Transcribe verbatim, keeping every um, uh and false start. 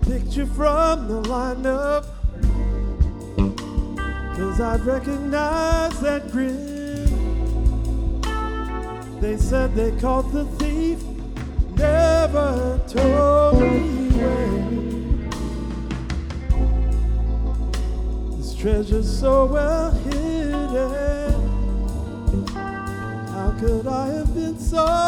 picture from the lineup, 'cause I'd recognize that grin. They said they caught the thief, never told me where. This treasure's so well hidden. How could I have been so